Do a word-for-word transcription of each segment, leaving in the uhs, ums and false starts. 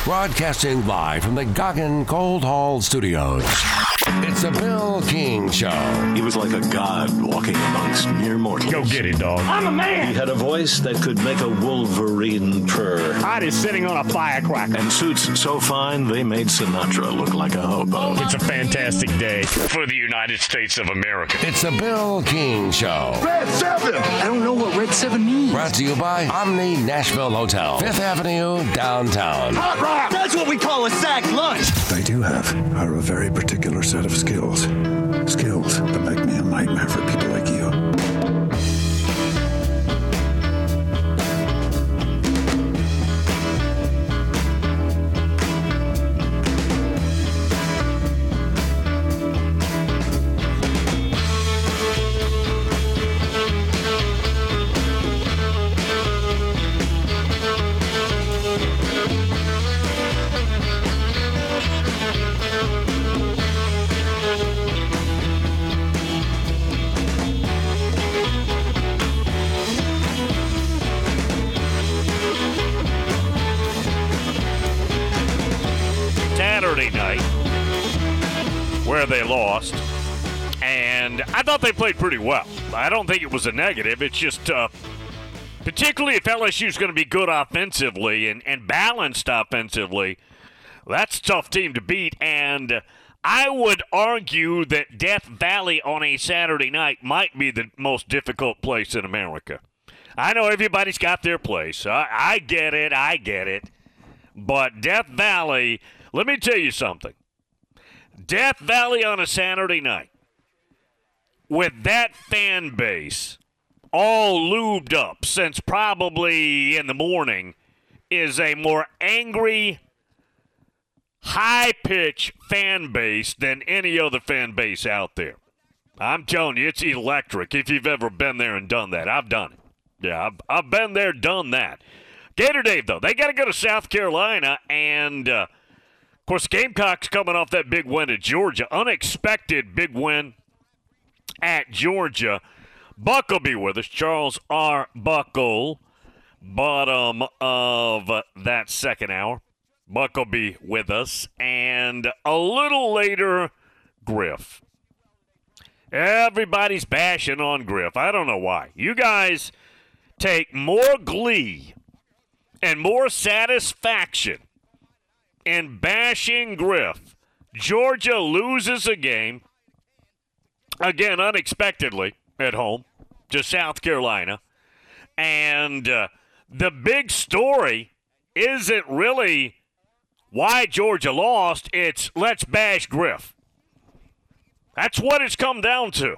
Broadcasting live from the Goggin Cold Hall Studios. It's the Bill King Show. He was like a god walking amongst mere mortals. Go get it, dog. I'm a man. He had a voice that could make a wolverine purr. Hot is sitting on a firecracker. And suits so fine, they made Sinatra look like a hobo. It's a fantastic day for the United States of America. It's the Bill King Show. Red seven. I don't know what Red seven means. Brought to you by Omni Nashville Hotel, Fifth Avenue, downtown. Hot rock. That's what we call a sack lunch. I do have are a very particular set of skills. Skills that make me a nightmare for people like you. Saturday night, where they lost, and I thought they played pretty well. I don't think it was a negative. It's just, uh, particularly if L S U is going to be good offensively and, and balanced offensively, that's a tough team to beat. And I would argue that Death Valley on a Saturday night might be the most difficult place in America. I know everybody's got their place. I, I get it. I get it. But Death Valley, let me tell you something. Death Valley on a Saturday night, with that fan base all lubed up since probably in the morning, is a more angry, high-pitch fan base than any other fan base out there. I'm telling you, it's electric if you've ever been there and done that. I've done it. Yeah, I've, I've been there, done that. Gator Dave, though, they got to go to South Carolina, and, uh, of course, Gamecocks coming off that big win at Georgia. Unexpected big win at Georgia. Buck will be with us. Charles R. Buckle, bottom of that second hour. Buck will be with us. And a little later, Griff. Everybody's bashing on Griff. I don't know why. You guys take more glee and more satisfaction in bashing Griff. Georgia loses a game, again, unexpectedly, at home to South Carolina. And uh, the big story isn't really why Georgia lost. It's let's bash Griff. That's what it's come down to.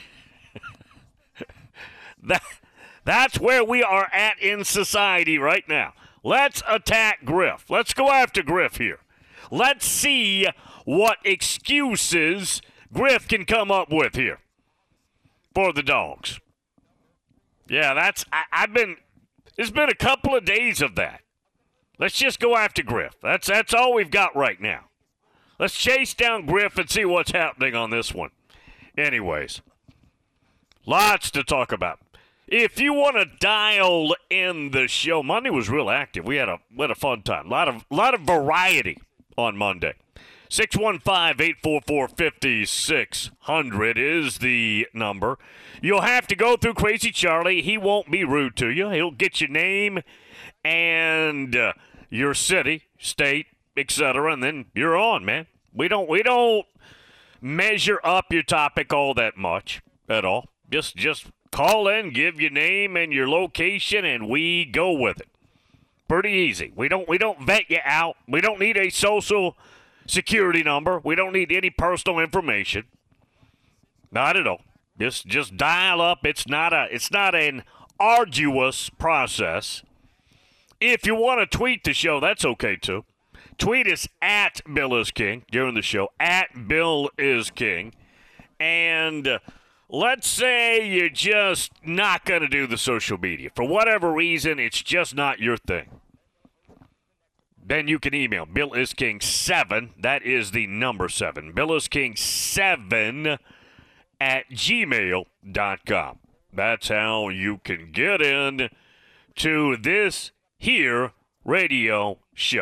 that, that's where we are at in society right now. Let's attack Griff. Let's go after Griff here. Let's see what excuses Griff can come up with here for the Dogs. Yeah, that's, I, I've been, it's been a couple of days of that. Let's just go after Griff. That's, that's all we've got right now. Let's chase down Griff and see what's happening on this one. Anyways, lots to talk about. If you want to dial in the show, Monday was real active. We had a we had a fun time. A lot of lot of variety on Monday. six one five, eight four four, five six zero zero is the number. You'll have to go through Crazy Charlie. He won't be rude to you. He'll get your name and uh, your city, state, et cetera, and then you're on, man. We don't we don't measure up your topic all that much at all. Just just call in, give your name and your location, and we go with it. Pretty easy. We don't we don't vet you out. We don't need a social security number. We don't need any personal information. Not at all. Just just dial up. It's not a it's not an arduous process. If you want to tweet the show, that's okay too. Tweet us at Bill is King during the show, at Bill is King. And uh, let's say you're just not going to do the social media. For whatever reason, it's just not your thing. Then you can email Bill is King seven. That is the number seven. Bill is King seven at gmail dot com. That's how you can get in to this here radio show.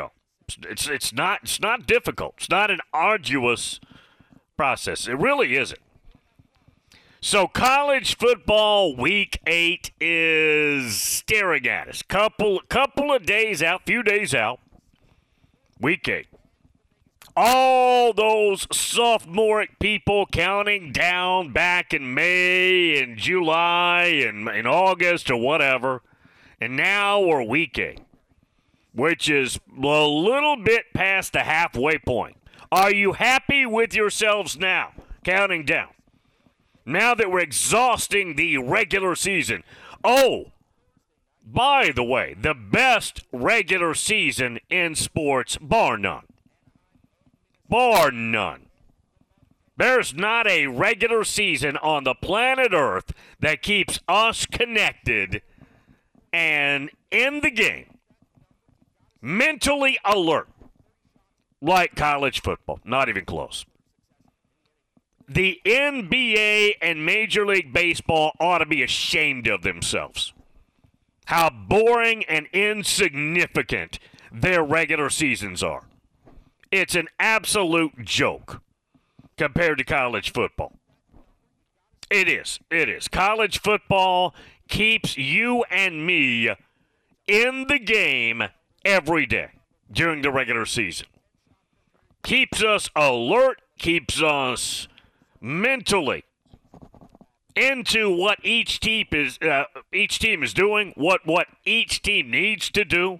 It's it's not it's not difficult. It's not an arduous process. It really isn't. So college football week eight is staring at us. Couple couple of days out, few days out. Week eight. All those sophomoric people counting down back in May and July and in August or whatever. And now we're week eight, which is a little bit past the halfway point. Are you happy with yourselves now, counting down? Now that we're exhausting the regular season. Oh, by the way, the best regular season in sports, bar none. Bar none. There's not a regular season on the planet Earth that keeps us connected and in the game, mentally alert, like college football. Not even close. The N B A and Major League Baseball ought to be ashamed of themselves. How boring and insignificant their regular seasons are. It's an absolute joke compared to college football. It is. It is. College football keeps you and me in the game every day during the regular season. Keeps us alert, keeps us mentally into what each team is uh, each team is doing, what what each team needs to do,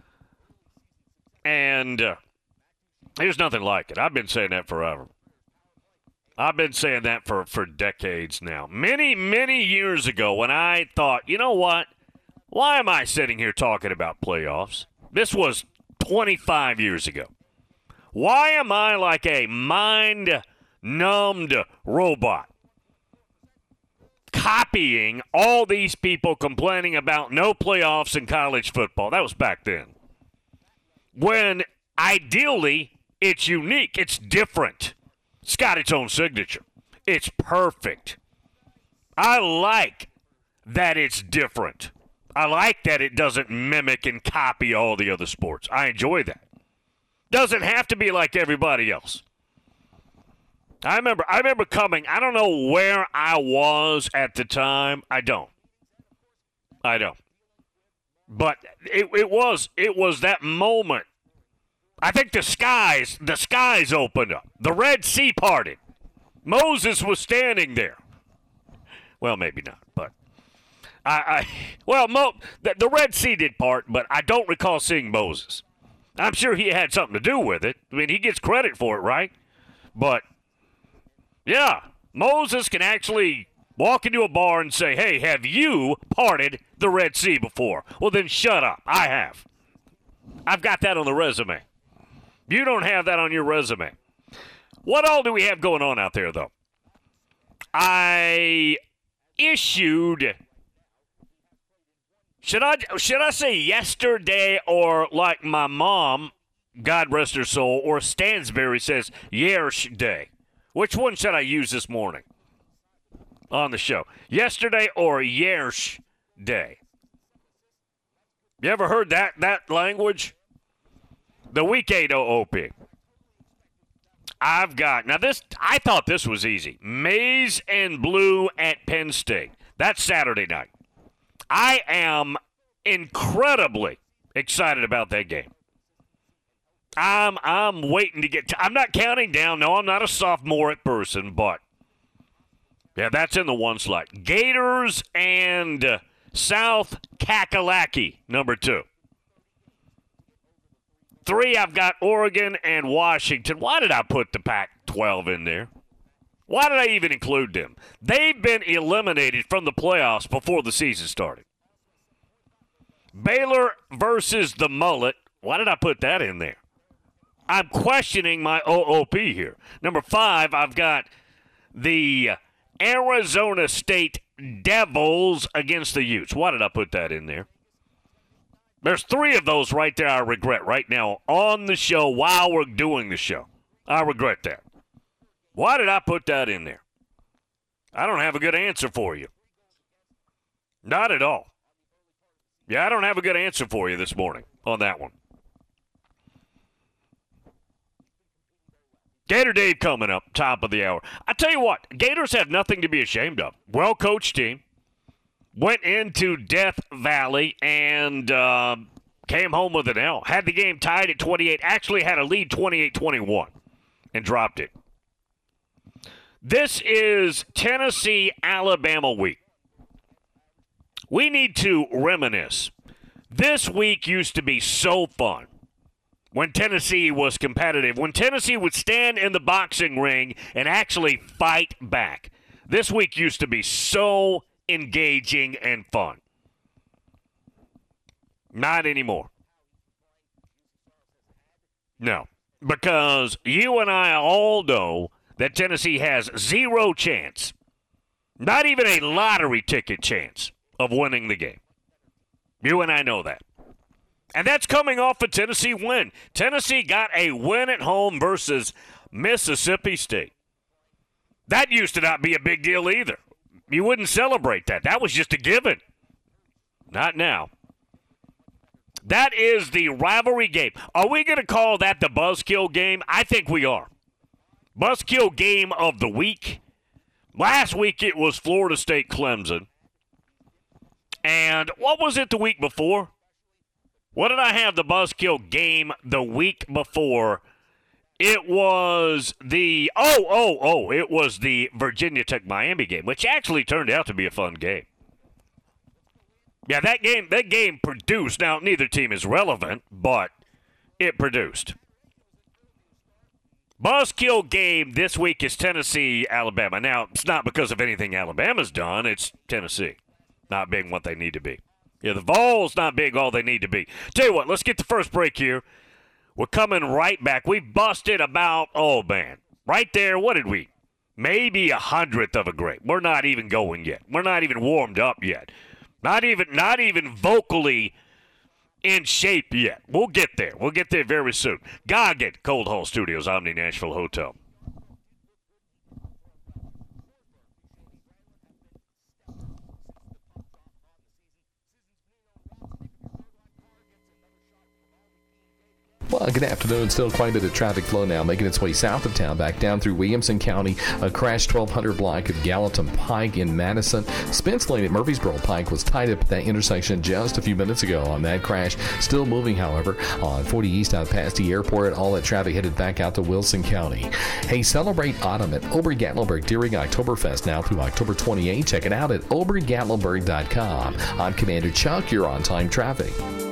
and uh, there's nothing like it. I've been saying that forever. I've been saying that for, for decades now. Many, many years ago when I thought, you know what? Why am I sitting here talking about playoffs? This was twenty-five years ago. Why am I like a mind-numbed robot copying all these people complaining about no playoffs in college football? That was back then. When ideally, it's unique. It's different. It's got its own signature. It's perfect. I like that it's different. I like that it doesn't mimic and copy all the other sports. I enjoy that. Doesn't have to be like everybody else. I remember I remember coming, I don't know where I was at the time. I don't. I don't. But it it was it was that moment. I think the skies, the skies opened up. The Red Sea parted. Moses was standing there. Well, maybe not, but I, I well, Mo, the, the Red Sea did part, but I don't recall seeing Moses. I'm sure he had something to do with it. I mean, he gets credit for it, right? But yeah, Moses can actually walk into a bar and say, "Hey, have you parted the Red Sea before?" Well, then shut up. I have. I've got that on the resume. You don't have that on your resume. What all do we have going on out there, though? I issued, should I should I say yesterday, or like my mom, God rest her soul, or Stansberry says, Yersh Day? Which one should I use this morning on the show? Yesterday or Yersh Day? You ever heard that that language? The Week eight O O P. I've got, now this, I thought this was easy. Maize and Blue at Penn State. That's Saturday night. I am incredibly excited about that game. I'm I'm waiting to get, to, I'm not counting down. No, I'm not a sophomoric person, but yeah, that's in the one slot. Gators and uh, South Kakalaki, number two. Three, I've got Oregon and Washington. Why did I put the Pac twelve in there? Why did I even include them? They've been eliminated from the playoffs before the season started. Baylor versus the Mullet. Why did I put that in there? I'm questioning my O O P here. Number five, I've got the Arizona State Devils against the Utes. Why did I put that in there? There's three of those right there I regret right now on the show while we're doing the show. I regret that. Why did I put that in there? I don't have a good answer for you. Not at all. Yeah, I don't have a good answer for you this morning on that one. Gator Dave coming up, top of the hour. I tell you what, Gators have nothing to be ashamed of. Well-coached team. Went into Death Valley and uh, came home with an L. Had the game tied at twenty-eight. Actually had a lead twenty-eight twenty-one and dropped it. This is Tennessee-Alabama week. We need to reminisce. This week used to be so fun when Tennessee was competitive, when Tennessee would stand in the boxing ring and actually fight back. This week used to be so engaging and fun. Not anymore. No, because you and I all know that Tennessee has zero chance, not even a lottery ticket chance, of winning the game. You and I know that. And that's coming off a Tennessee win. Tennessee got a win at home versus Mississippi State. That used to not be a big deal either. You wouldn't celebrate that. That was just a given. Not now. That is the rivalry game. Are we going to call that the buzzkill game? I think we are. Buzzkill game of the week. Last week it was Florida State Clemson. And what was it the week before? What did I have the buzzkill game the week before? It was the, oh, oh, oh, it was the Virginia Tech-Miami game, which actually turned out to be a fun game. Yeah, that game, that game produced. Now, neither team is relevant, but it produced. Buzzkill game this week is Tennessee-Alabama. Now, it's not because of anything Alabama's done. It's Tennessee not being what they need to be. Yeah, the Vols not being all they need to be. Tell you what, let's get the first break here. We're coming right back. We've busted about, oh, man, right there, what did we? Maybe a hundredth of a grape. We're not even going yet. We're not even warmed up yet. Not even, not even vocally in shape yet. We'll get there. We'll get there very soon. Goggin, Cold Hall Studios, Omni Nashville Hotel. Well, good afternoon. Still quite a bit of traffic flow now, making its way south of town, back down through Williamson County. A crash twelve hundred block of Gallatin Pike in Madison. Spence Lane at Murfreesboro Pike was tied up at that intersection just a few minutes ago on that crash. Still moving, however, on forty East out past the airport. All that traffic headed back out to Wilson County. Hey, celebrate autumn at Ober-Gatlinburg during Oktoberfest now through October twenty-eighth. Check it out at ober gatlinburg dot com. I'm Commander Chuck. You're on time traffic.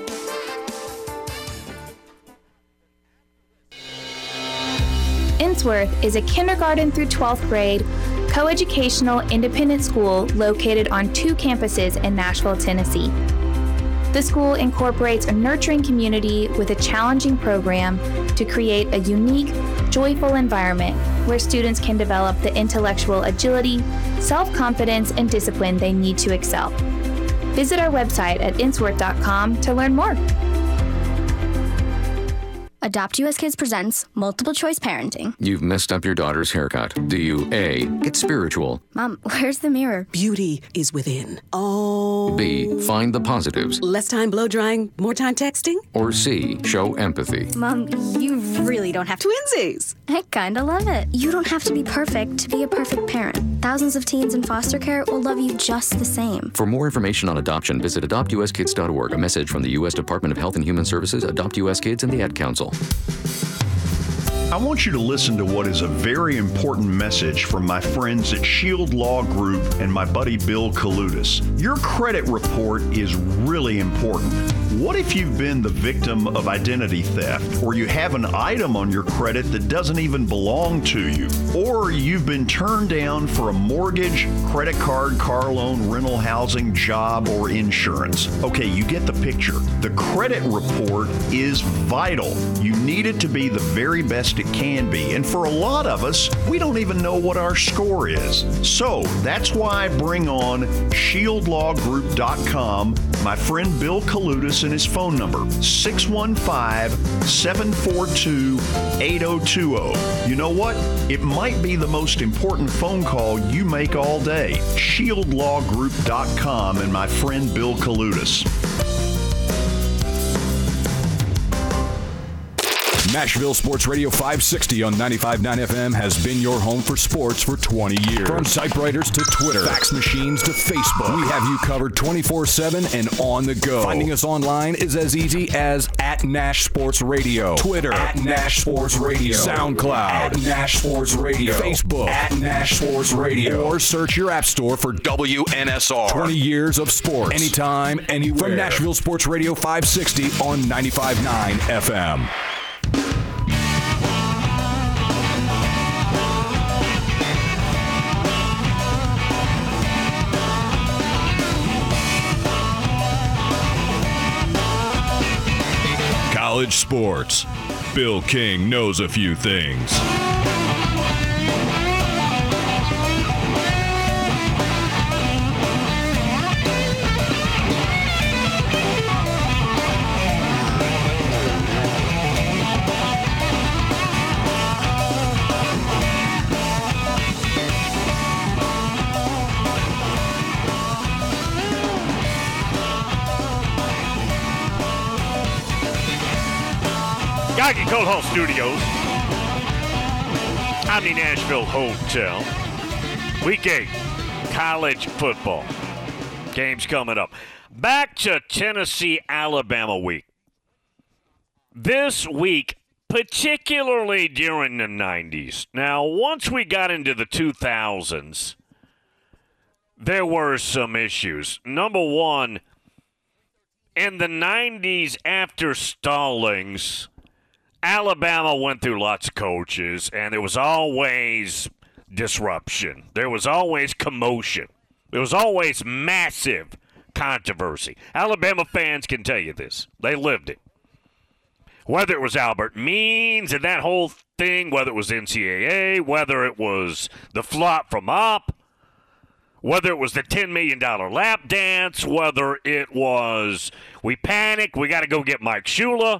Innsworth is a kindergarten through twelfth grade coeducational independent school located on two campuses in Nashville, Tennessee. The school incorporates a nurturing community with a challenging program to create a unique, joyful environment where students can develop the intellectual agility, self-confidence, and discipline they need to excel. Visit our website at innsworth dot com to learn more. Adopt U S Kids presents Multiple Choice Parenting. You've messed up your daughter's haircut. Do you A, get spiritual? Mom, where's the mirror? Beauty is within. Oh. B, find the positives. Less time blow drying, more time texting? Or C, show empathy. Mom, you really don't have to. Twinsies. I kinda love it. You don't have to be perfect to be a perfect parent. Thousands of teens in foster care will love you just the same. For more information on adoption, visit adopt u s kids dot org. A message from the U S Department of Health and Human Services, Adopt U S Kids, and the Ad Council. I want you to listen to what is a very important message from my friends at Shield Law Group and my buddy Bill Kaludis. Your credit report is really important. What if you've been the victim of identity theft, or you have an item on your credit that doesn't even belong to you, or you've been turned down for a mortgage, credit card, car loan, rental housing, job, or insurance? Okay, you get the picture. The credit report is vital. You need it to be the very best it can be. And for a lot of us, we don't even know what our score is. So that's why I bring on shield law group dot com, my friend Bill Kaludis, and his phone number, six one five, seven four two, eight oh two oh. You know what? It might be the most important phone call you make all day. shield law group dot com and my friend Bill Kaludis. Nashville Sports Radio five sixty on ninety-five point nine F M has been your home for sports for twenty years. From typewriters to Twitter, fax machines to Facebook, we have you covered twenty-four seven and on the go. Finding us online is as easy as at Nash Sports Radio, Twitter at Nash Sports Radio, SoundCloud at Nash Sports Radio, Facebook at Nash Sports Radio, or search your app store for W N S R. twenty years of sports, anytime, anywhere. From Nashville Sports Radio five sixty on ninety-five point nine F M. College sports. Bill King knows a few things. Goggin Cold Hall Studios. Omni Nashville Hotel. Week eight, college football. Games coming up. Back to Tennessee, Alabama week. This week, particularly during the nineties. Now, once we got into the two thousands, there were some issues. Number one, in the nineties after Stallings, Alabama went through lots of coaches, and there was always disruption. There was always commotion. There was always massive controversy. Alabama fans can tell you this. They lived it. Whether it was Albert Means and that whole thing, whether it was N C double A, whether it was the flop from Up, whether it was the ten million dollars lap dance, whether it was we panic, we got to go get Mike Shula.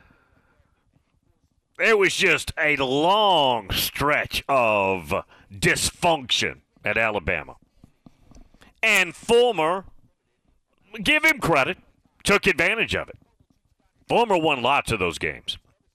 It was just a long stretch of dysfunction at Alabama. And Fulmer, give him credit, took advantage of it. Fulmer won lots of those games.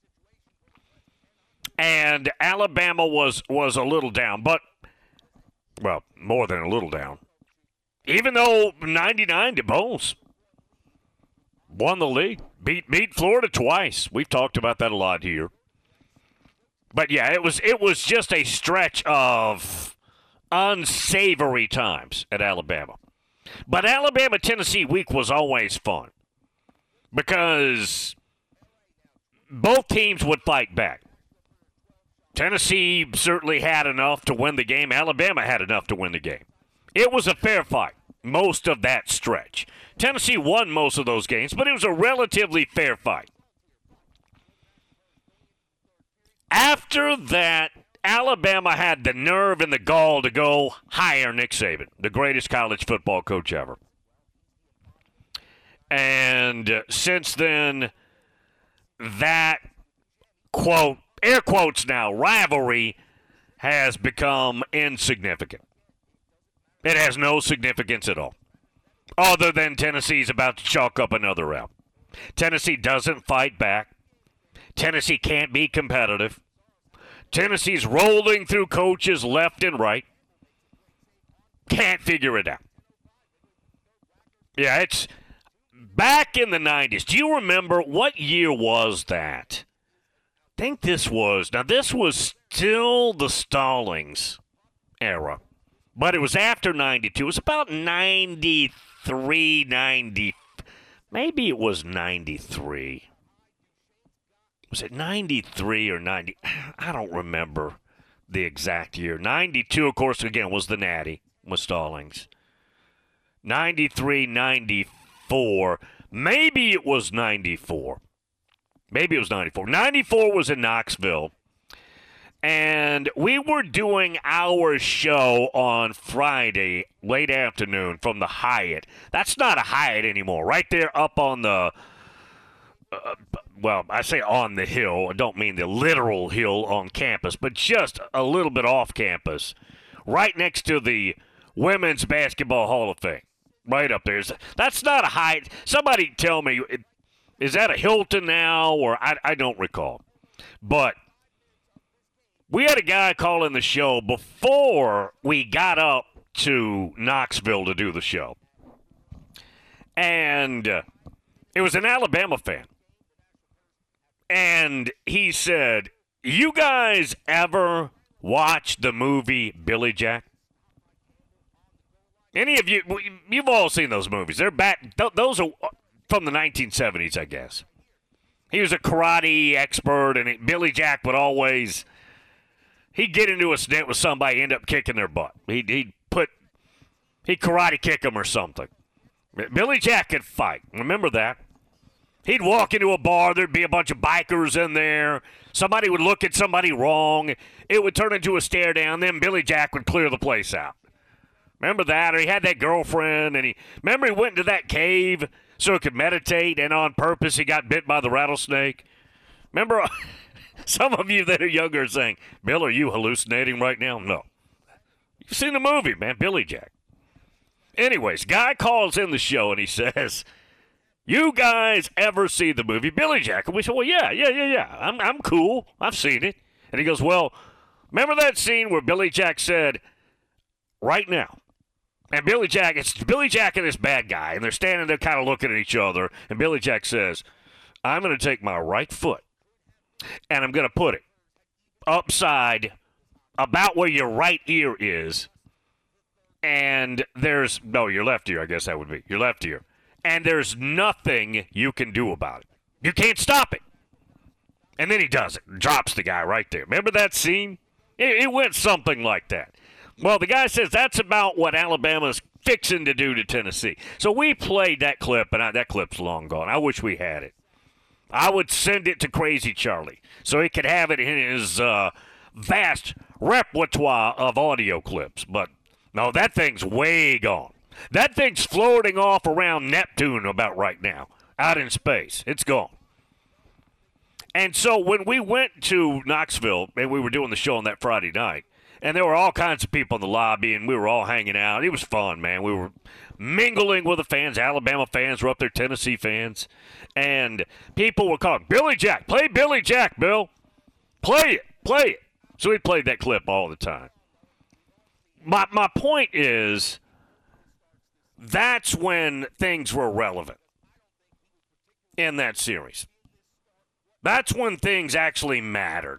And Alabama was, was a little down, but, well, more than a little down. Even though ninety-nine DeBose won the league, beat, beat Florida twice. We've talked about that a lot here. But, yeah, it was it was just a stretch of unsavory times at Alabama. But Alabama-Tennessee week was always fun because both teams would fight back. Tennessee certainly had enough to win the game. Alabama had enough to win the game. It was a fair fight most of that stretch. Tennessee won most of those games, but it was a relatively fair fight. After that, Alabama had the nerve and the gall to go hire Nick Saban, the greatest college football coach ever. And uh, since then, that, quote, air quotes now, rivalry has become insignificant. It has no significance at all, other than Tennessee's about to chalk up another round. Tennessee doesn't fight back. Tennessee can't be competitive. Tennessee's rolling through coaches left and right. Can't figure it out. Yeah, it's back in the nineties. Do you remember what year was that? I think this was, now this was still the Stallings era, but it was after ninety-two. It was about ninety-three, ninety, maybe it was ninety-three. Was it ninety-three or ninety? I don't remember the exact year. ninety-two, of course, again, was the Natty with Stallings. ninety-three, ninety-four. Maybe it was ninety-four. Maybe it was ninety-four. ninety-four was in Knoxville. And we were doing our show on Friday, late afternoon, from the Hyatt. That's not a Hyatt anymore. Right there up on the... Uh, well, I say on the hill. I don't mean the literal hill on campus, but just a little bit off campus, right next to the Women's Basketball Hall of Fame, right up there. That's not a Hyatt. Somebody tell me, is that a Hilton now, or I, I don't recall. But we had a guy call in the show before we got up to Knoxville to do the show. And uh, it was an Alabama fan. And he said, you guys ever watch the movie Billy Jack? Any of you, you've all seen those movies. They're back, th- those are from the nineteen seventies, I guess. He was a karate expert, and it, Billy Jack would always, he'd get into a stint with somebody, end up kicking their butt. He'd, he'd put, he'd karate kick them or something. Billy Jack could fight. Remember that? He'd walk into a bar, there'd be a bunch of bikers in there. Somebody would look at somebody wrong. It would turn into a stare down. Then Billy Jack would clear the place out. Remember that? Or he had that girlfriend, and he, remember he went into that cave so he could meditate, and on purpose he got bit by the rattlesnake? Remember, some of you that are younger are saying, Bill, are you hallucinating right now? No. You've seen the movie, man, Billy Jack. Anyways, guy calls in the show, and he says, you guys ever see the movie Billy Jack? And we said, well, yeah, yeah, yeah, yeah. I'm, I'm cool. I've seen it. And he goes, well, remember that scene where Billy Jack said, right now? And Billy Jack, it's Billy Jack and this bad guy, and they're standing there kind of looking at each other, and Billy Jack says, I'm going to take my right foot, and I'm going to put it upside about where your right ear is, and there's, no, your left ear, I guess that would be, your left ear, and there's nothing you can do about it. You can't stop it. And then he does it, drops the guy right there. Remember that scene? It, it went something like that. Well, the guy says that's about what Alabama's fixing to do to Tennessee. So we played that clip, and I, that clip's long gone. I wish we had it. I would send it to Crazy Charlie so he could have it in his uh, vast repertoire of audio clips. But, no, that thing's way gone. That thing's floating off around Neptune about right now, out in space. It's gone. And so when we went to Knoxville, and we were doing the show on that Friday night, and there were all kinds of people in the lobby, and we were all hanging out. It was fun, man. We were mingling with the fans. Alabama fans were up there, Tennessee fans. And people were calling, Billy Jack, play Billy Jack, Bill. Play it, play it. So we played that clip all the time. My, my point is, that's when things were relevant in that series. That's when things actually mattered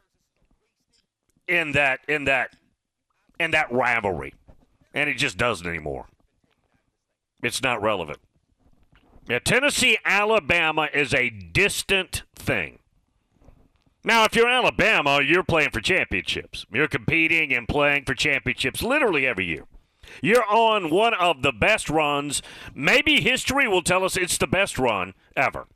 in that in that in that rivalry. And it just doesn't anymore. It's not relevant. Yeah, Tennessee, Alabama is a distant thing. Now, if you're Alabama, you're playing for championships. You're competing and playing for championships literally every year. You're on one of the best runs. Maybe history will tell us it's the best run ever.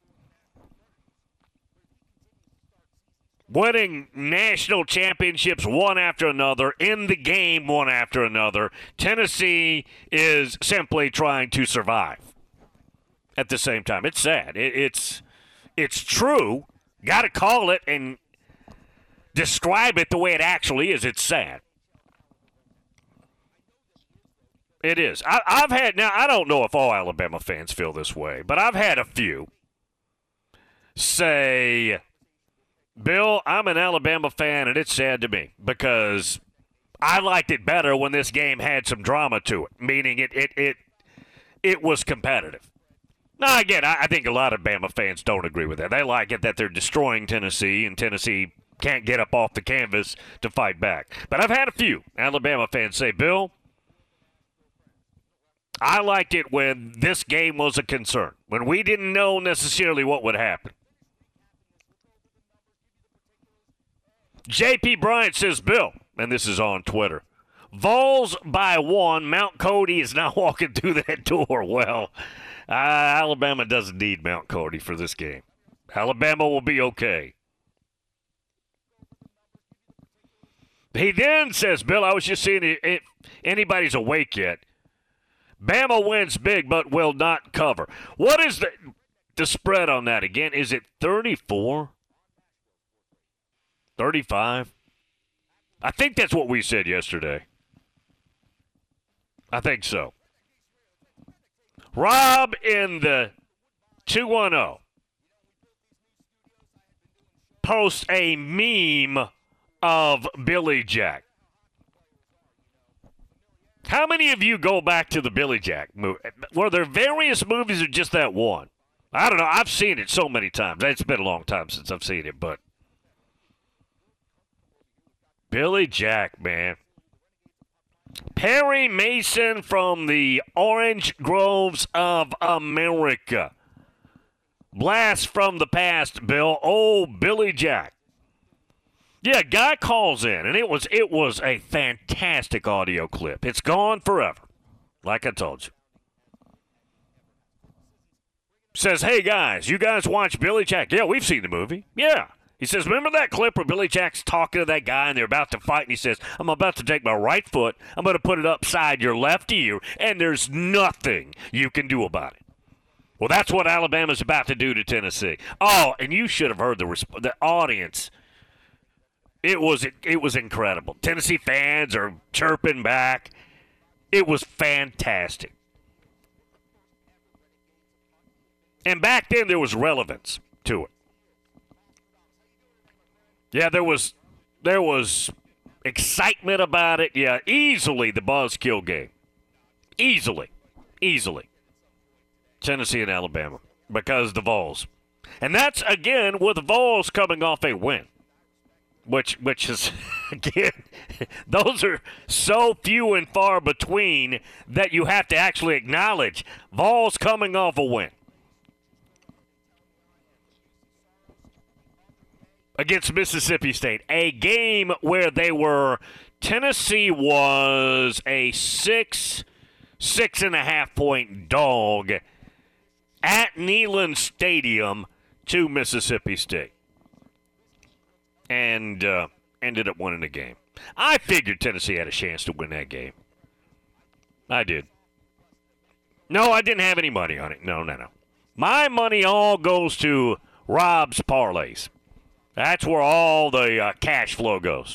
Winning national championships one after another, in the game one after another. Tennessee is simply trying to survive at the same time. It's sad. It, it's, it's true. Got to call it and describe it the way it actually is. It's sad. It is. I, I've had, now I don't know if all Alabama fans feel this way, but I've had a few say, Bill, I'm an Alabama fan, and it's sad to me because I liked it better when this game had some drama to it, meaning it it it, it was competitive. Now, again, I, I think a lot of Bama fans don't agree with that. They like it that they're destroying Tennessee, and Tennessee can't get up off the canvas to fight back. But I've had a few Alabama fans say, Bill, I liked it when this game was a concern, when we didn't know necessarily what would happen. J P Bryant says, Bill, and this is on Twitter, Vols by one, Mount Cody is now walking through that door. Well, uh, Alabama doesn't need Mount Cody for this game. Alabama will be okay. He then says, Bill, I was just seeing if anybody's awake yet. Bama wins big but will not cover. What is the, the spread on that again? Is it thirty-four? thirty-five? I think that's what we said yesterday. I think so. Rob in the two one zero. post a meme of Billy Jack. How many of you go back to the Billy Jack movie? Were there various movies or just that one? I don't know. I've seen it so many times. It's been a long time since I've seen it, but Billy Jack, man. Perry Mason from the Orange Groves of America. Blast from the past, Bill. Oh, Billy Jack. Yeah, guy calls in, and it was it was a fantastic audio clip. It's gone forever, like I told you. Says, hey, guys, you guys watch Billy Jack? Yeah, we've seen the movie. Yeah. He says, remember that clip where Billy Jack's talking to that guy, and they're about to fight, and he says, I'm about to take my right foot, I'm going to put it upside your left ear, and there's nothing you can do about it. Well, that's what Alabama's about to do to Tennessee. Oh, and you should have heard the resp- the audience. It was it was incredible. Tennessee fans are chirping back. It was fantastic. And back then there was relevance to it. Yeah, there was there was excitement about it. Yeah, easily the buzzkill game. Easily. Easily. Tennessee and Alabama because the Vols. And that's, again, with the Vols coming off a win. Which, which is, again, those are so few and far between that you have to actually acknowledge Vols coming off a win. Against Mississippi State, a game where they were, Tennessee was a six, six and a half point dog at Neyland Stadium to Mississippi State. And uh, ended up winning the game. I figured Tennessee had a chance to win that game. I did. No, I didn't have any money on it. No, no, no. My money all goes to Rob's parlays. That's where all the uh, cash flow goes.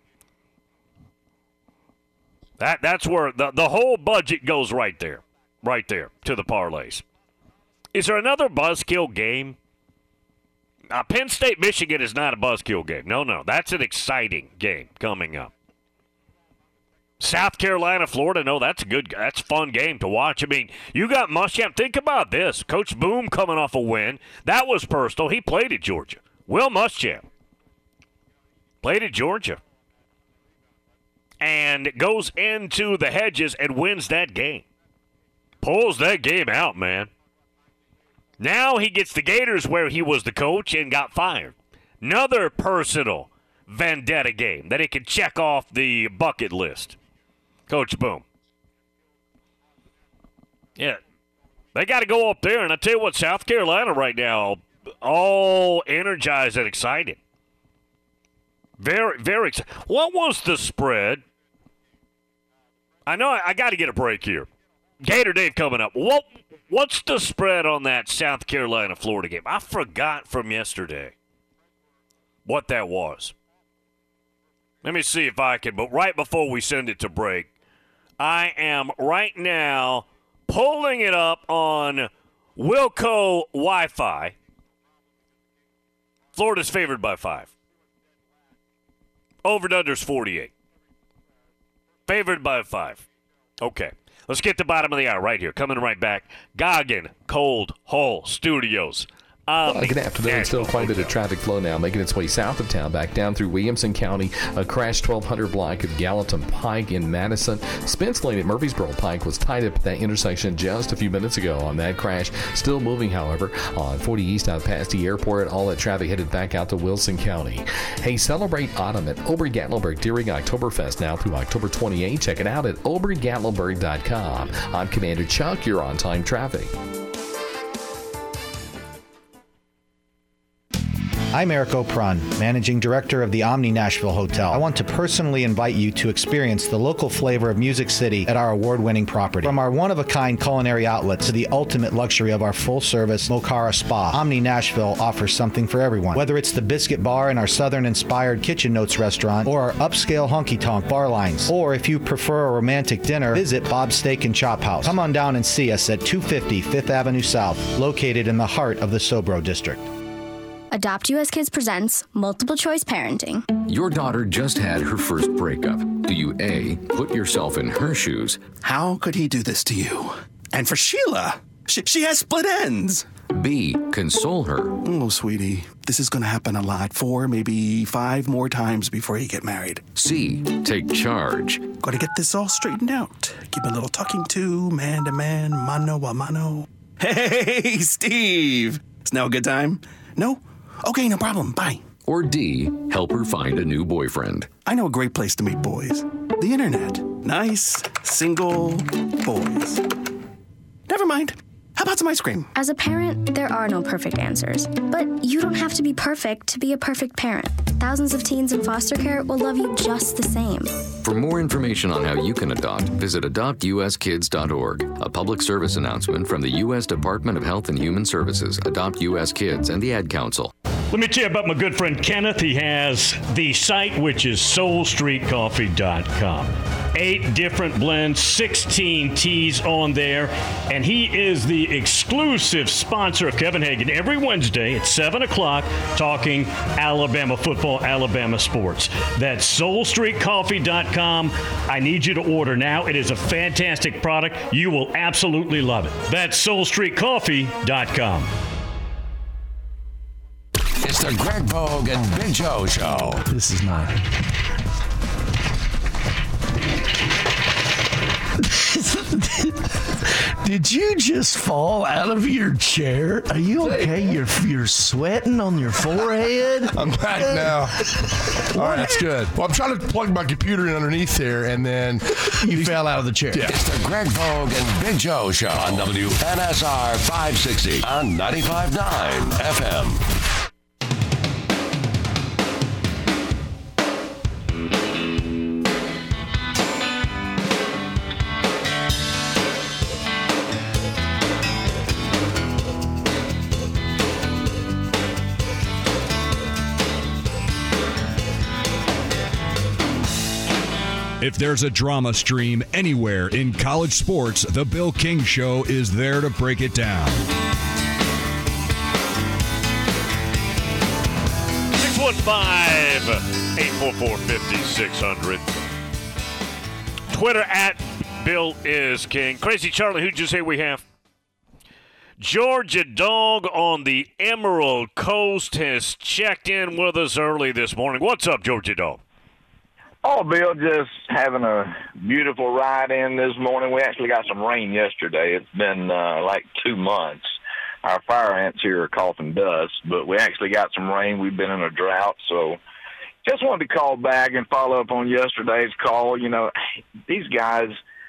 That That's where the, the whole budget goes right there. Right there to the parlays. Is there another buzzkill game? Uh, Penn State, Michigan is not a buzzkill game. No, no. That's an exciting game coming up. South Carolina, Florida, no, that's a good, that's a fun game to watch. I mean, you got Muschamp. Think about this. Coach Boom coming off a win. That was personal. He played at Georgia. Will Muschamp played at Georgia. And goes into the Hedges and wins that game. Pulls that game out, man. Now he gets the Gators where he was the coach and got fired. Another personal vendetta game that he can check off the bucket list. Coach Boom. Yeah. They got to go up there, and I tell you what, South Carolina right now, all energized and excited. Very, very excited. What was the spread? I know I, I got to get a break here. Gator Dave coming up. What What's the spread on that South Carolina-Florida game? I forgot from yesterday what that was. Let me see if I can. But right before we send it to break, I am right now pulling it up on Wilco Wi-Fi. Florida's favored by five. Over and under's forty-eight. Favored by five. Okay. Let's get to the bottom of the hour right here. Coming right back. Goggin Cold Hole Studios. Um, well, good afternoon. Still quite a bit of traffic flow now, making its way south of town, back down through Williamson County. A crash twelve hundred block of Gallatin Pike in Madison. Spence Lane at Murfreesboro Pike was tied up at that intersection just a few minutes ago on that crash. Still moving, however, on forty East out past the airport. All that traffic headed back out to Wilson County. Hey, celebrate autumn at Ober-Gatlinburg during Oktoberfest now through October twenty-eighth. Check it out at ober gatlinburg dot com. I'm Commander Chuck. You're on time traffic. I'm Eric Opron, Managing Director of the Omni Nashville Hotel. I want to personally invite you to experience the local flavor of Music City at our award-winning property. From our one-of-a-kind culinary outlets to the ultimate luxury of our full-service Mocara Spa, Omni Nashville offers something for everyone. Whether it's the Biscuit Bar in our Southern-inspired Kitchen Notes restaurant or our upscale honky-tonk bar lines, or if you prefer a romantic dinner, visit Bob's Steak and Chop House. Come on down and see us at two fifty Fifth Avenue South, located in the heart of the Sobro District. Adopt U S Kids presents Multiple Choice Parenting. Your daughter just had her first breakup. Do you A, put yourself in her shoes? How could he do this to you? And for Sheila, she, she has split ends. B, console her. Oh, sweetie, this is going to happen a lot. Four, maybe five more times before you get married. C, take charge. Got to get this all straightened out. Keep a little talking to, man to man, mano a mano. Hey, Steve. Is now a good time? No? Okay, no problem. Bye. Or D, help her find a new boyfriend. I know a great place to meet boys. The internet. Nice, single boys. Never mind. How about some ice cream? As a parent, there are no perfect answers. But you don't have to be perfect to be a perfect parent. Thousands of teens in foster care will love you just the same. For more information on how you can adopt, visit adopt u s kids dot org. A public service announcement from the U S Department of Health and Human Services, Adopt U S Kids, and the Ad Council. Let me tell you about my good friend Kenneth. He has the site, which is soul street coffee dot com. Eight different blends, sixteen teas on there, and he is the exclusive sponsor of Kevin Hagan every Wednesday at seven o'clock, talking Alabama football, Alabama sports. That's soul street coffee dot com. I need you to order now. It is a fantastic product. You will absolutely love it. That's soul street coffee dot com. It's the Greg Pogue and Big Joe Show. This is not. Did you just fall out of your chair? Are you okay? You're you're sweating on your forehead? I'm back now. All right, that's good. Well, I'm trying to plug my computer in underneath there, and then you fell out of the chair. Yeah. It's the Greg Pogue and Big Joe Show on W N S R five sixty on ninety-five point nine F M. If there's a drama stream anywhere in college sports, the Bill King Show is there to break it down. six one five, eight four four, five six zero zero. Twitter at Bill is King. Crazy Charlie, who'd you say we have? Georgia Dog on the Emerald Coast has checked in with us early this morning. What's up, Georgia Dog? Oh, Bill, just having a beautiful ride in this morning. We actually got some rain yesterday. It's been uh, like two months. Our fire ants here are coughing dust, but we actually got some rain. We've been in a drought, so just wanted to call back and follow up on yesterday's call. You know, these guys,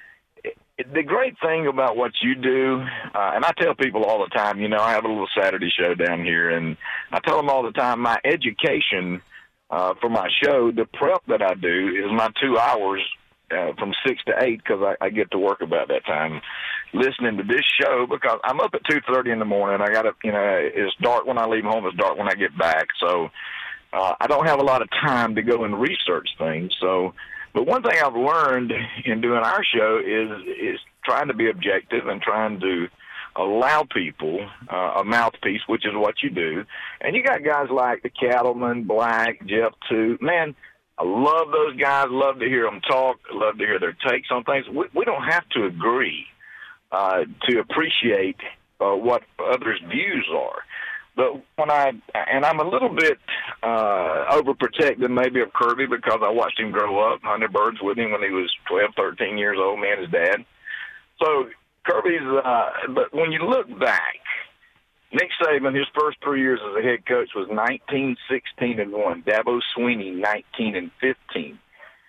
the great thing about what you do, uh, and I tell people all the time, you know, I have a little Saturday show down here, and I tell them all the time, my education Uh, for my show, the prep that I do is my two hours uh, from six to eight because I, I get to work about that time listening to this show because I'm up at two thirty in the morning. I got to, you know, it's dark when I leave home. It's dark when I get back. So uh, I don't have a lot of time to go and research things. So, but one thing I've learned in doing our show is is trying to be objective and trying to allow people uh, a mouthpiece, which is what you do. And you got guys like the Cattleman, Black, Jeff Toot. Man, I love those guys. Love to hear them talk. Love to hear their takes on things. We, we don't have to agree uh, to appreciate uh, what others' views are. But when I, and I'm a little bit uh, overprotective maybe of Kirby because I watched him grow up, hunted birds with him when he was twelve, thirteen years old, me and his dad. So Kirby's, uh, but when you look back, Nick Saban, his first three years as a head coach was nineteen, sixteen, and one. Dabo Swinney, nineteen and fifteen.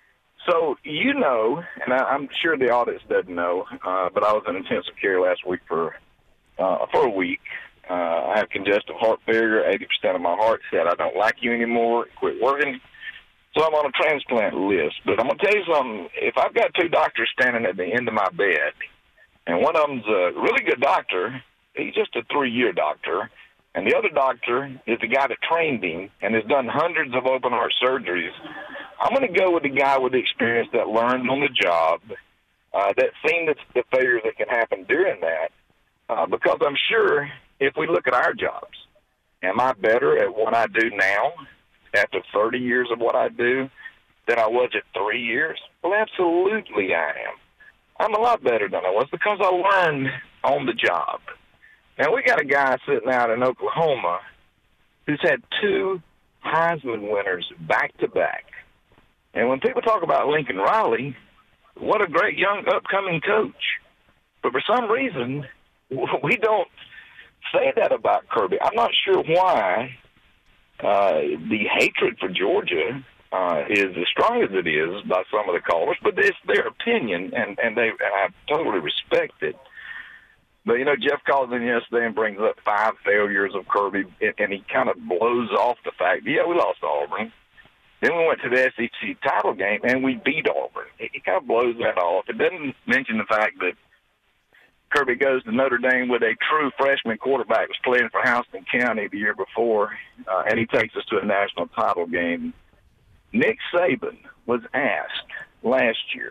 So you know, and I, I'm sure the audience doesn't know, uh, but I was in intensive care last week for uh, for a week. Uh, I have congestive heart failure. eighty percent of my heart said, I don't like you anymore. Quit working. So I'm on a transplant list. But I'm going to tell you something. If I've got two doctors standing at the end of my bed, and one of them's a really good doctor, he's just a three-year doctor, and the other doctor is the guy that trained him and has done hundreds of open-heart surgeries, I'm going to go with the guy with the experience that learned on the job, uh, that seen the, the failures that can happen during that, uh, because I'm sure if we look at our jobs, am I better at what I do now after thirty years of what I do than I was at three years? Well, absolutely I am. I'm a lot better than I was because I learned on the job. Now, we got a guy sitting out in Oklahoma who's had two Heisman winners back-to-back. And when people talk about Lincoln Riley, what a great young upcoming coach. But for some reason, we don't say that about Kirby. I'm not sure why uh, the hatred for Georgia uh, is as strong as it is by some of the callers, but it's their opinion, and, and, they, and I totally respect it. But, you know, Jeff calls in yesterday and brings up five failures of Kirby, and, and he kind of blows off the fact, yeah, we lost to Auburn. Then we went to the S E C title game, and we beat Auburn. He, he kind of blows that off. It doesn't mention the fact that Kirby goes to Notre Dame with a true freshman quarterback, was playing for Houston County the year before, uh, and he takes us to a national title game. Nick Saban was asked last year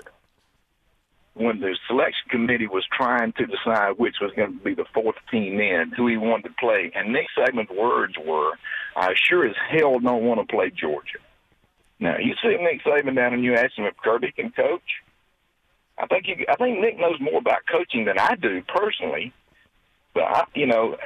when the selection committee was trying to decide which was going to be the fourth team in, who he wanted to play, and Nick Saban's words were, I sure as hell don't want to play Georgia. Now, you see Nick Saban down and you ask him if Kirby can coach. I think you, I think Nick knows more about coaching than I do personally, but I, you know,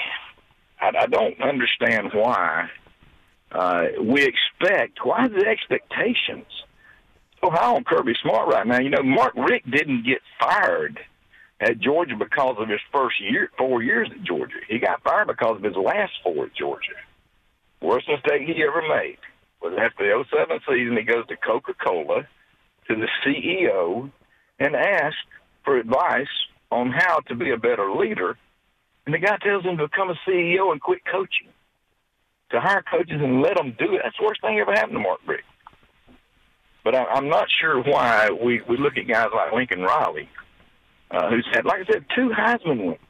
I, I don't understand why uh, we expect. Why the expectations so high on Kirby Smart right now? You know, Mark Richt didn't get fired at Georgia because of his first year, four years at Georgia. He got fired because of his last four at Georgia. Worst mistake he ever made was after the oh seven season. He goes to Coca-Cola, to the C E O, and asks for advice on how to be a better leader. And the guy tells him to become a C E O and quit coaching, to hire coaches and let them do it. That's the worst thing ever happened to Mark Richt. But I, I'm not sure why we, we look at guys like Lincoln Riley, uh, who's had, like I said, two Heisman wins.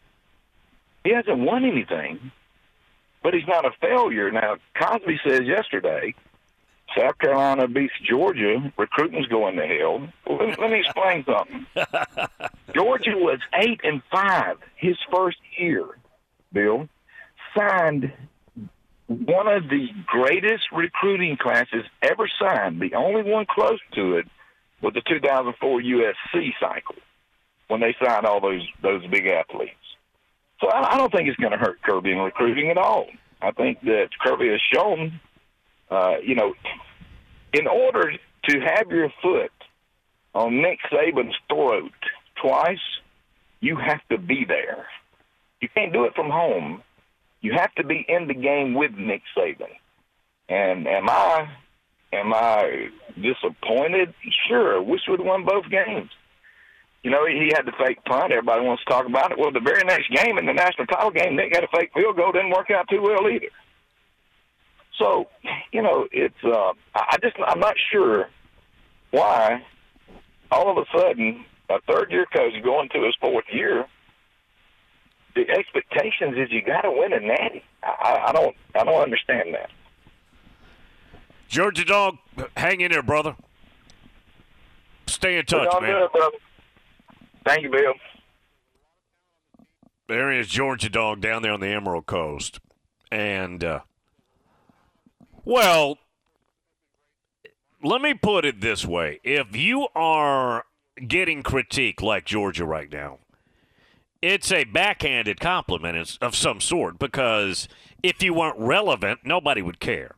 He hasn't won anything, but he's not a failure. Now, Cosby says yesterday, South Carolina beats Georgia, recruiting's going to hell. Well, let, let me explain something. Georgia was eight and five his first year, Bill. Signed one of the greatest recruiting classes ever signed. The only one close to it was the two thousand four U S C cycle when they signed all those those big athletes. So I, I don't think it's going to hurt Kirby in recruiting at all. I think that Kirby has shown, uh, you know, in order to have your foot on Nick Saban's throat twice, you have to be there. You can't do it from home. You have to be in the game with Nick Saban. And am I am I disappointed? Sure. Wish we'd won both games. You know, he had the fake punt. Everybody wants to talk about it. Well, the very next game, in the national title game, Nick had a fake field goal. Didn't work out too well either. So, you know, it's uh, I just I'm not sure why all of a sudden a third-year coach going to his fourth year, the expectations is you got to win a natty. I, I don't I don't understand that. Georgia Dog, hang in there, brother. Stay in touch, man. Good, brother. Thank you, Bill. There is Georgia Dog down there on the Emerald Coast. And, uh, well, let me put it this way. If you are getting critique like Georgia right now, it's a backhanded compliment of some sort, because if you weren't relevant, nobody would care.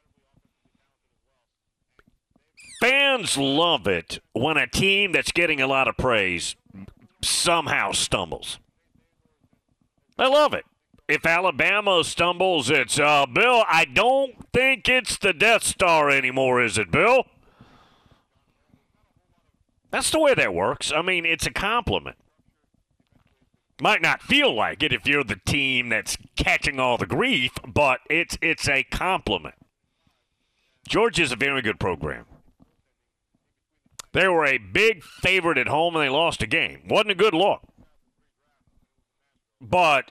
Fans love it when a team that's getting a lot of praise somehow stumbles. They love it. If Alabama stumbles, it's, uh, Bill, I don't think it's the Death Star anymore, is it, Bill? That's the way that works. I mean, it's a compliment. Might not feel like it if you're the team that's catching all the grief, but it's it's a compliment. Georgia's a very good program. They were a big favorite at home, and they lost a game. Wasn't a good look. But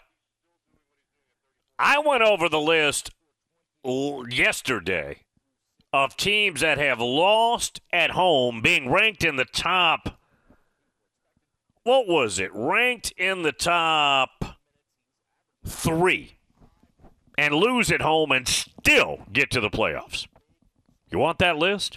I went over the list yesterday of teams that have lost at home, being ranked in the top, what was it? Ranked in the top three. and lose at home and still get to the playoffs. You want that list?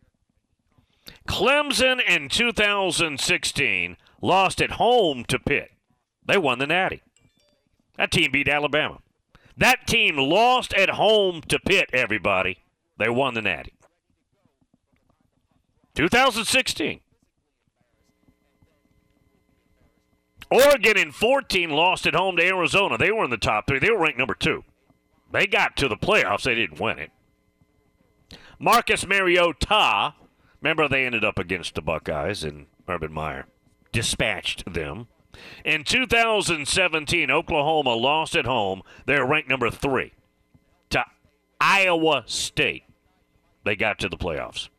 Clemson in two thousand sixteen lost at home to Pitt. They won the Natty. That team beat Alabama. That team lost at home to Pitt, everybody. They won the Natty. two thousand sixteen. Oregon in fourteen lost at home to Arizona. They were in the top three. They were ranked number two. They got to the playoffs. They didn't win it. Marcus Mariota, remember they ended up against the Buckeyes, and Urban Meyer dispatched them. In two thousand seventeen, Oklahoma lost at home. They were ranked number three to Iowa State. They got to the playoffs.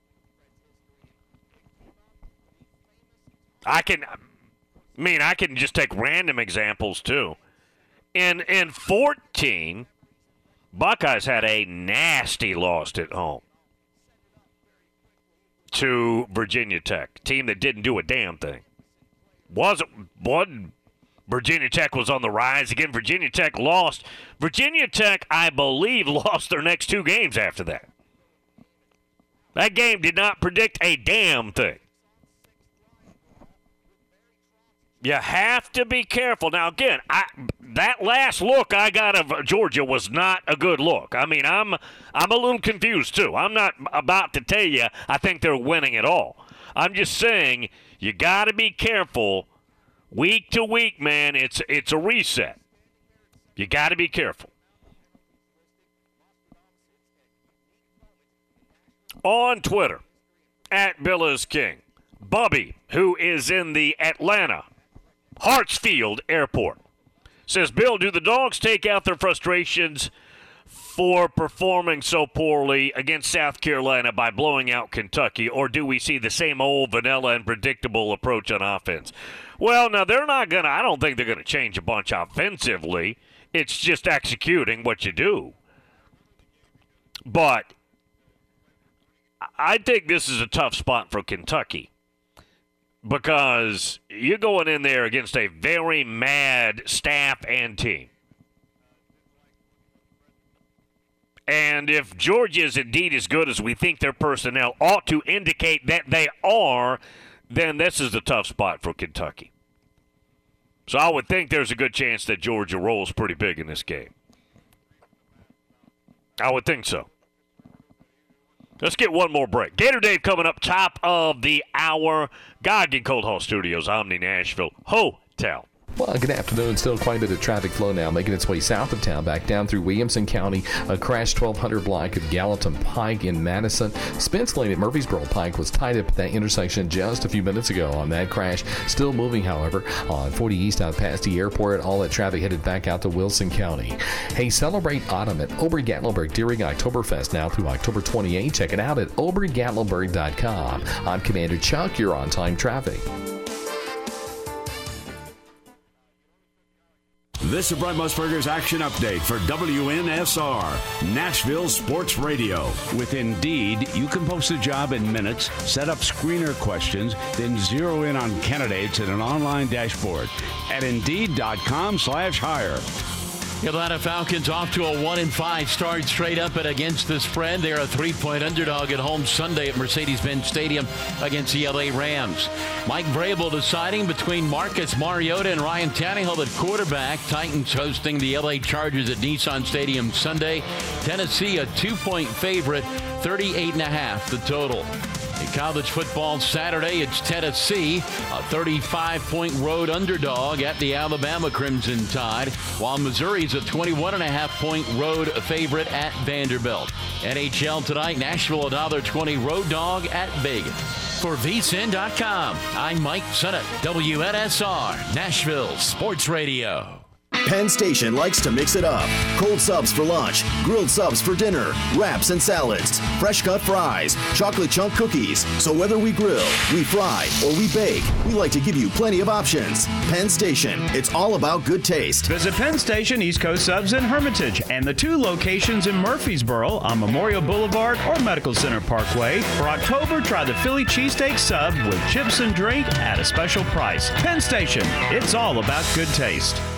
I can, I mean, I can just take random examples too. In in fourteen, Buckeyes had a nasty loss at home to Virginia Tech, team that didn't do a damn thing. Wasn't one Virginia Tech was on the rise again. Virginia Tech lost. Virginia Tech, I believe, lost their next two games after that. That game did not predict a damn thing. You have to be careful. Now, again, I, that last look I got of Georgia was not a good look. I mean, I'm I'm a little confused, too. I'm not about to tell you I think they're winning at all. I'm just saying you got to be careful. Week to week, man, it's it's a reset. You got to be careful. On Twitter, at Bill is King, Bubby, who is in the Atlanta Hartsfield Airport, says, Bill, do the Dogs take out their frustrations for performing so poorly against South Carolina by blowing out Kentucky, or do we see the same old vanilla and predictable approach on offense? Well, now, they're not going to – I don't think they're going to change a bunch offensively. It's just executing what you do. But I think this is a tough spot for Kentucky because you're going in there against a very mad staff and team. And if Georgia is indeed as good as we think their personnel ought to indicate that they are, then this is a tough spot for Kentucky. So I would think there's a good chance that Georgia rolls pretty big in this game. I would think so. Let's get one more break. Gator Dave coming up top of the hour. Goggin Cold Hall Studios, Omni Nashville Hotel. Well, good afternoon. Still quite a bit of traffic flow now, making its way south of town, back down through Williamson County. A crash twelve hundred block of Gallatin Pike in Madison. Spence Lane at Murfreesboro Pike was tied up at that intersection just a few minutes ago on that crash. Still moving, however, on forty East out past the airport. All that traffic headed back out to Wilson County. Hey, celebrate autumn at Ober Gatlinburg during Oktoberfest now through October twenty-eighth. Check it out at ober gatlinburg dot com. I'm Commander Chuck. You're on time traffic. This is Brent Musburger's Action Update for W N S R, Nashville Sports Radio. With Indeed, you can post a job in minutes, set up screener questions, then zero in on candidates in an online dashboard at Indeed.com slash hire. Atlanta Falcons off to a one and five start straight up and against the spread. They're a three-point underdog at home Sunday at Mercedes-Benz Stadium against the L A Rams. Mike Vrabel deciding between Marcus Mariota and Ryan Tannehill at quarterback. Titans hosting the L A Chargers at Nissan Stadium Sunday. Tennessee a two-point favorite, thirty-eight and a half the total. In college football Saturday, it's Tennessee, a thirty-five point road underdog at the Alabama Crimson Tide, while Missouri's a twenty-one and a half point road favorite at Vanderbilt. N H L tonight, Nashville a one dollar twenty road dog at Vegas. For V S I N dot com, I'm Mike Sennett, W N S R, Nashville Sports Radio. Penn Station likes to mix it up. Cold subs for lunch, grilled subs for dinner, wraps and salads, fresh cut fries, chocolate chunk cookies. So whether we grill, we fry, or we bake, we like to give you plenty of options. Penn Station, it's all about good taste. Visit Penn Station East Coast Subs in Hermitage and the two locations in Murfreesboro on Memorial Boulevard or Medical Center Parkway. For October, try the Philly cheesesteak sub with chips and drink at a special price. Penn Station, it's all about good taste.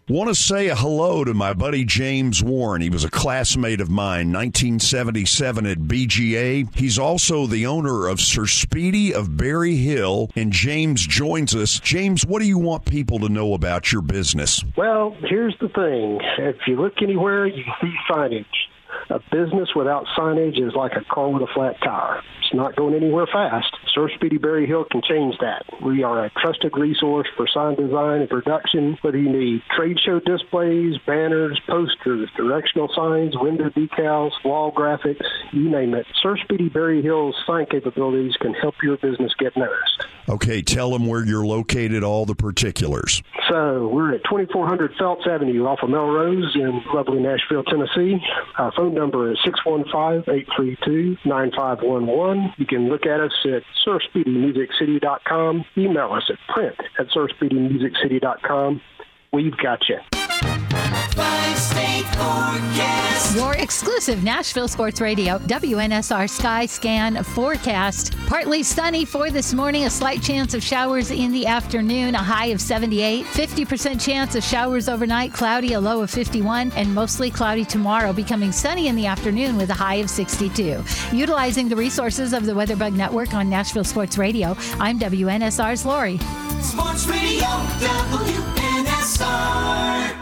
Want to say a hello to my buddy James Warren. He was a classmate of mine, nineteen seventy-seven at B G A. He's also the owner of Sir Speedy of Berry Hill, and James joins us. James, what do you want people to know about your business? Well, here's the thing. If you look anywhere, you can see signage. A business without signage is like a car with a flat tire. It's not going anywhere fast. Sir Speedy Berry Hill can change that. We are a trusted resource for sign design and production, whether you need trade show displays, banners, posters, directional signs, window decals, wall graphics, you name it. Sir Speedy Berry Hill's sign capabilities can help your business get noticed. Okay, tell them where you're located, all the particulars. So we're at twenty-four hundred Phelps Avenue off of Melrose in lovely Nashville, Tennessee. Our phone number is six one five, eight three two, nine five one one. You can look at us at sir speedy music city dot com. Email us at print at sir speedy music city dot com. We've got you. Five-state forecast. Your exclusive Nashville Sports Radio W N S R Sky Scan forecast. Partly sunny for this morning. A slight chance of showers in the afternoon. A high of seventy-eight. fifty percent chance of showers overnight. Cloudy, a low of fifty-one. And mostly cloudy tomorrow, becoming sunny in the afternoon with a high of sixty-two. Utilizing the resources of the WeatherBug Network on Nashville Sports Radio, I'm W N S R's Lori. Sports Radio W N S R.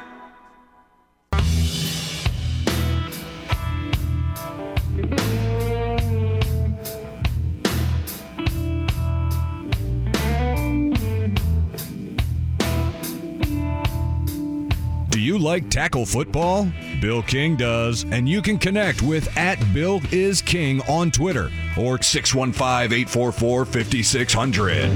Do you like tackle football? Bill King does, and you can connect with at Bill is King on Twitter or six one five, eight four four, five six zero zero.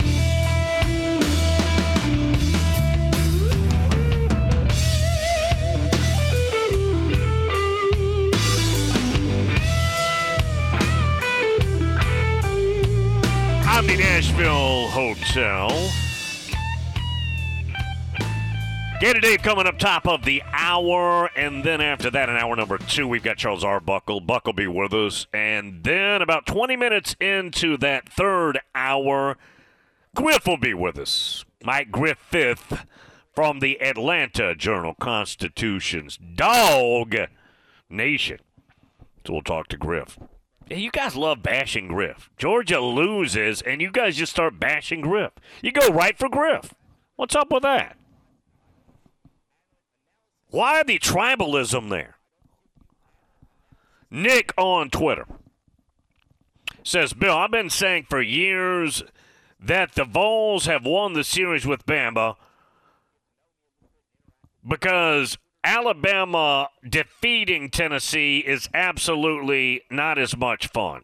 Omni Nashville Hotel. Gator Dave coming up top of the hour, and then after that, in hour number two, we've got Charles Arbuckle. Buck will be with us. And then about twenty minutes into that third hour, Griff will be with us. Mike Griffith from the Atlanta Journal-Constitution's Dog Nation. So we'll talk to Griff. Yeah, you guys love bashing Griff. Georgia loses, and you guys just start bashing Griff. You go right for Griff. What's up with that? Why the tribalism there? Nick on Twitter says, Bill, I've been saying for years that the Vols have won the series with Bama because Alabama defeating Tennessee is absolutely not as much fun.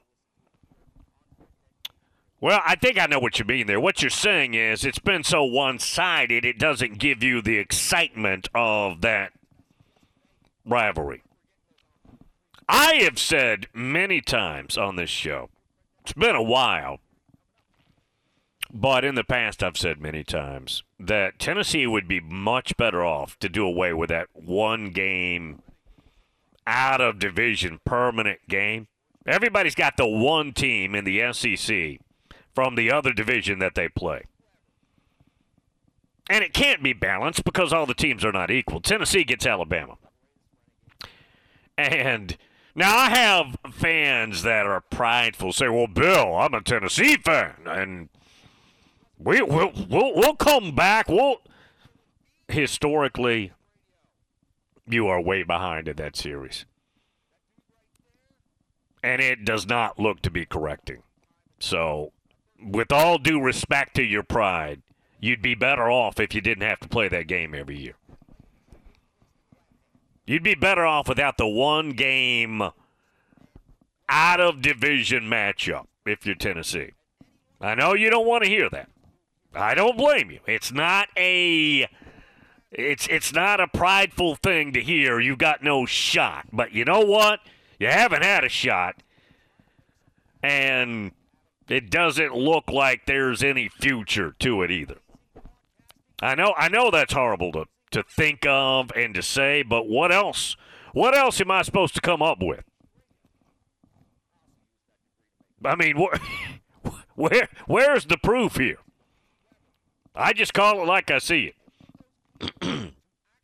Well, I think I know what you mean there. What you're saying is it's been so one-sided, it doesn't give you the excitement of that rivalry. I have said many times on this show, it's been a while, but in the past I've said many times that Tennessee would be much better off to do away with that one game out-of-division permanent game. Everybody's got the one team in the S E C from the other division that they play. And it can't be balanced because all the teams are not equal. Tennessee gets Alabama. And now I have fans that are prideful say, well, Bill, I'm a Tennessee fan, and we, we'll, we'll, we'll come back. We'll... Historically, you are way behind in that series. And it does not look to be correcting. So, with all due respect to your pride, you'd be better off if you didn't have to play that game every year. You'd be better off without the one game out-of-division matchup if you're Tennessee. I know you don't want to hear that. I don't blame you. It's not a it's it's not a prideful thing to hear you got no shot. But you know what? You haven't had a shot. And it doesn't look like there's any future to it either. I know I know that's horrible to, to think of and to say, but what else? What else am I supposed to come up with? I mean, wh- where where's the proof here? I just call it like I see it.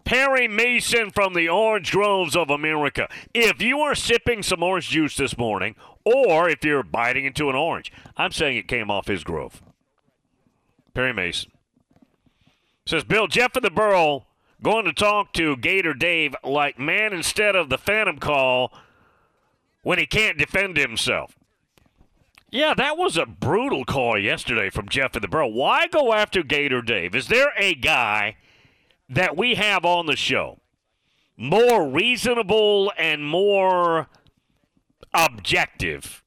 Perry Mason from the Orange Groves of America. If you are sipping some orange juice this morning, or if you're biting into an orange, I'm saying it came off his grove. Perry Mason says, Bill, Jeff of the Burrow going to talk to Gator Dave like man instead of the phantom call when he can't defend himself. Yeah, that was a brutal call yesterday from Jeff of the Burrow. Why go after Gator Dave? Is there a guy that we have on the show more reasonable and more objective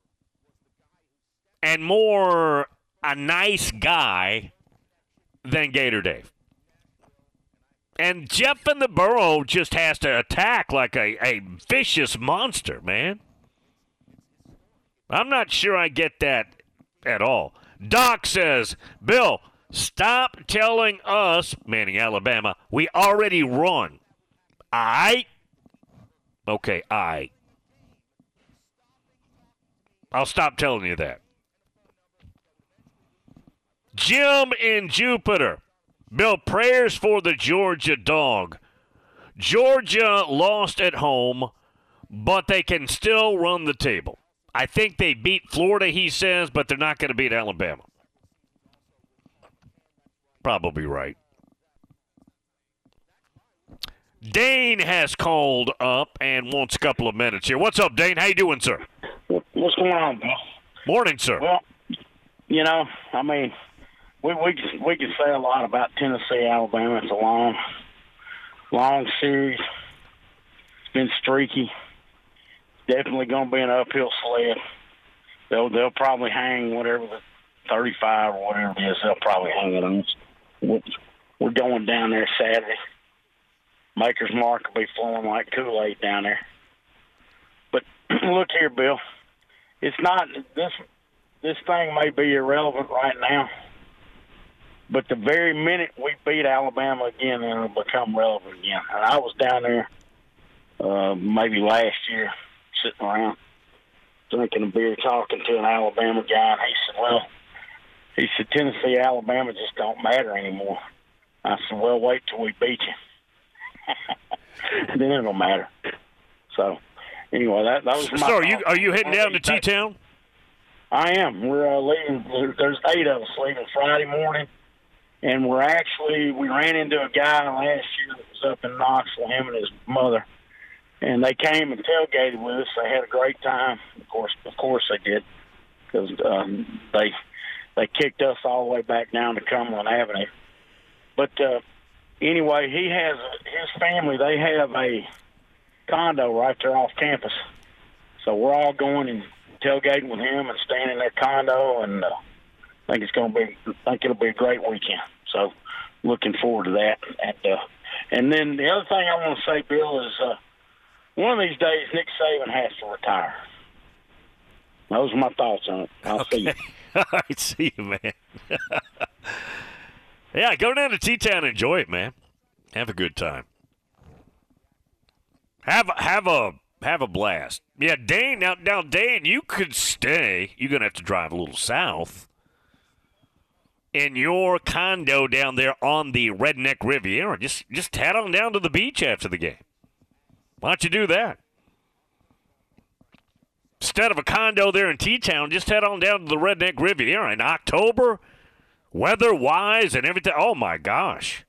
and more a nice guy than Gator Dave? And Jeff in the Burrow just has to attack like a, a vicious monster, man. I'm not sure I get that at all. Doc says, Bill, stop telling us, Manning, Alabama, we already run. I? Okay, I. I'll stop telling you that. Jim in Jupiter. Bill, prayers for the Georgia dog. Georgia lost at home, but they can still run the table. I think they beat Florida, he says, but they're not going to beat Alabama. Probably right. Dane has called up and wants a couple of minutes here. What's up, Dane? How you doing, sir? What's going on, Bill? Morning, sir. Well, you know, I mean, we we can, we can say a lot about Tennessee, Alabama. It's a long, long series. It's been streaky. Definitely going to be an uphill sled. They'll they'll probably hang whatever the thirty-five or whatever it is. They'll probably hang it on us. We're going down there Saturday. Maker's Mark will be flowing like Kool-Aid down there. But look here, Bill. It's not this. This thing may be irrelevant right now, but the very minute we beat Alabama again, it'll become relevant again. And I was down there uh, maybe last year, sitting around drinking a beer, talking to an Alabama guy, and he said, well, he said, Tennessee, Alabama just don't matter anymore. I said, well, wait till we beat you. Then it'll matter. So, anyway, that, that was my So are you, are you heading down to T-Town? I am. We're uh, leaving. There's eight of us leaving Friday morning, and we're actually, we ran into a guy last year that was up in Knoxville, him and his mother. And they came and tailgated with us. They had a great time. Of course, of course they did, because um, they they kicked us all the way back down to Cumberland Avenue. But uh, anyway, he has his family. They have a condo right there off campus, so we're all going and tailgating with him and staying in their condo. And uh, I think it's going to be. I think it'll be a great weekend. So looking forward to that. And uh, and then the other thing I want to say, Bill, is. Uh, One of these days, Nick Saban has to retire. Those are my thoughts on it. I'll okay. see you. All right, see you, man. Yeah, go down to T-Town and enjoy it, man. Have a good time. Have have a have a blast. Yeah, Dane. Now, now, Dane, you could stay. You're gonna have to drive a little south in your condo down there on the Redneck Riviera. Just just head on down to the beach after the game. Why don't you do that? Instead of a condo there in T-Town, just head on down to the Redneck Riviera in October, weather-wise and everything. Oh, my gosh.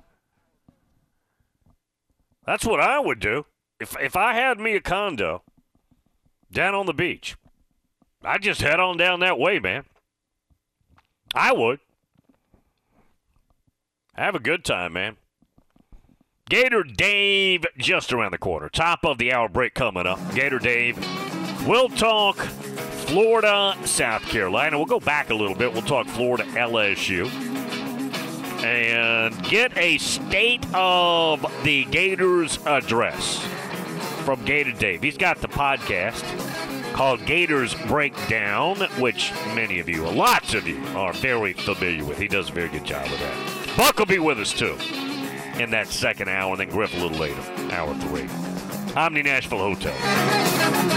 That's what I would do. If if I had me a condo down on the beach, I'd just head on down that way, man. I would. Have a good time, man. Gator Dave just around the corner. Top of the hour break coming up. Gator Dave. We'll talk Florida, South Carolina. We'll go back a little bit. We'll talk Florida, L S U. And get a state of the Gators address from Gator Dave. He's got the podcast called Gators Breakdown, which many of you, lots of you, are very familiar with. He does a very good job with that. Buck will be with us, too, in that second hour, and then Griff a little later, hour three. Omni Nashville Hotel.